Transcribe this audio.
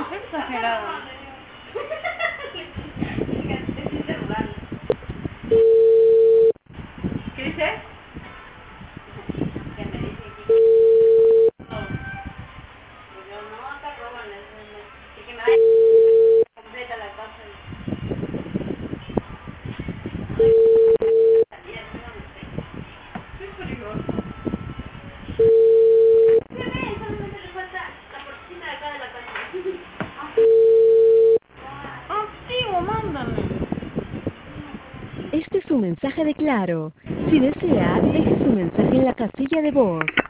No, qué exagerado. ¿Qué dices? Que me dice que yo no, acá roban, y que me vaya completa la casa. Qué peligroso. Se ve, solamente le falta la porcita de acá de la casa. Activo, mándame. Este es un mensaje de Claro. Si desea, deje su mensaje en la casilla de voz.